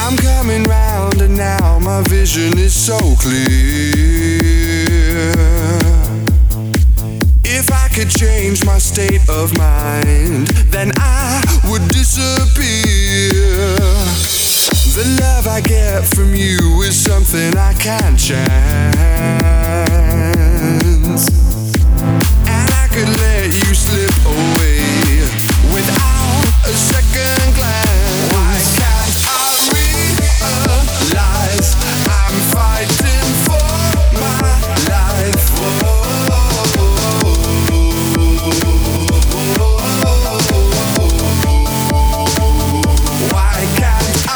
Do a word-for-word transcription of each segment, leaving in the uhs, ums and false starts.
I'm coming round and now my vision is so clear. If I could change my state of mind, then I would disappear. The love I get from you is something I can't chance, and I could let you slip away without a second glance. Why can't I realize I'm fighting for my life? Why can't I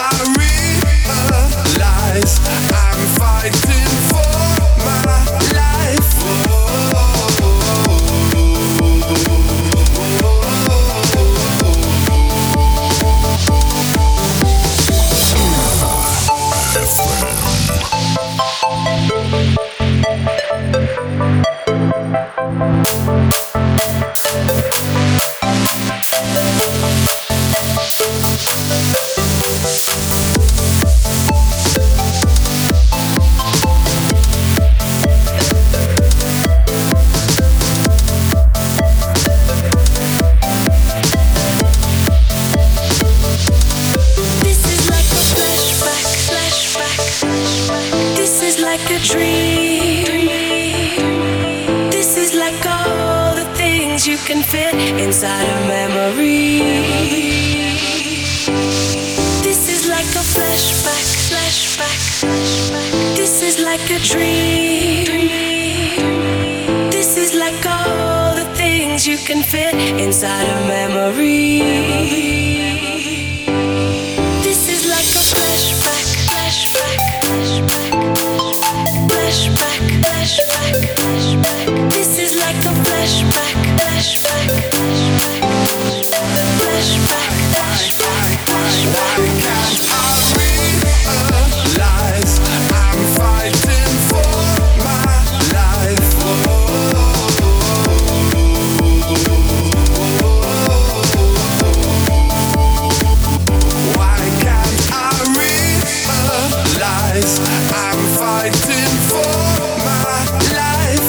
realize I'm fighting for my life? Inside a memory. This is like a flashback, flashback. This is like a dream. This is like all the things you can fit inside a memory. This is like a flashback, flashback, flashback, flashback, flashback. This is like a flashback, flashback. Flashback, flashback, flashback. Why can't I realize I'm fighting for my life? Why can't I realize I'm fighting for my life?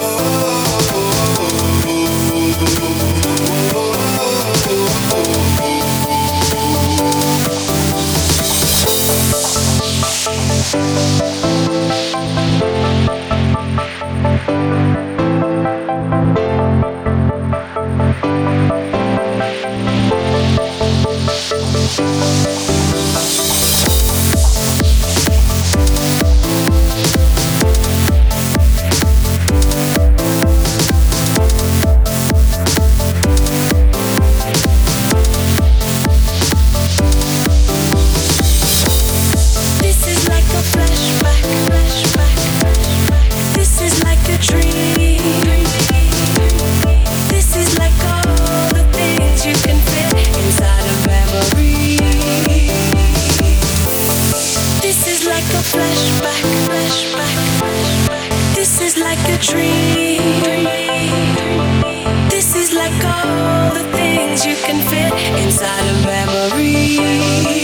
Flashback, flashback, flashback. This is like a dream. This is like all the things you can fit inside a memory.